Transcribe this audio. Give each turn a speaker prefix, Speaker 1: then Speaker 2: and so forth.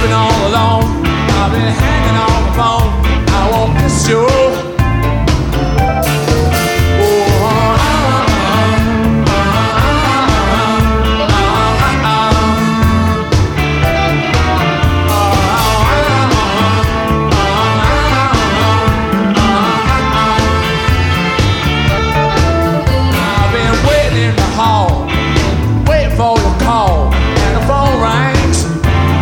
Speaker 1: sleeping all alone. I've been hanging on the phone. I won't miss you.